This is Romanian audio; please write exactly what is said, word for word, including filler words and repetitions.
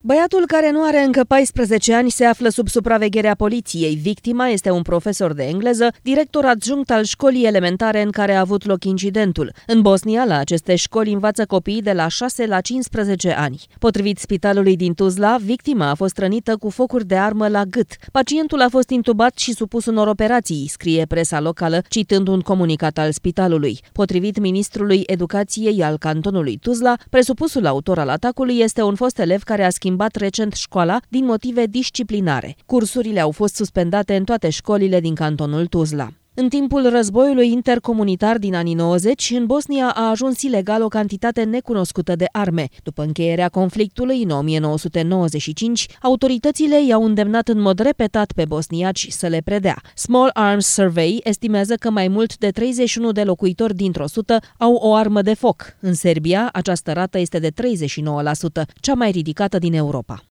Băiatul, care nu are încă paisprezece ani, se află sub supravegherea poliției. Victima este un profesor de engleză, director adjunct al școlii elementare în care a avut loc incidentul. În Bosnia, la aceste școli învață copiii de la șase la cincisprezece ani. Potrivit spitalului din Tuzla, victima a fost rănită cu focuri de armă la gât. Pacientul a fost intubat și supus unor operații, scrie presa locală, citând un comunicat al spitalului. Potrivit ministrului educației al cantonului Tuzla, presupusul autor al atacului este un fost elev care a schimbat recent școala din motive disciplinare. Cursurile au fost suspendate în toate școlile din cantonul Tuzla. În timpul războiului intercomunitar din anii nouăzeci, în Bosnia a ajuns ilegal o cantitate necunoscută de arme. După încheierea conflictului în o mie nouă sute nouăzeci și cinci, autoritățile i-au îndemnat în mod repetat pe bosniaci să le predea. Small Arms Survey estimează că mai mult de treizeci și unu de locuitori dintr-o sută au o armă de foc. În Serbia, această rată este de treizeci și nouă la sută, cea mai ridicată din Europa.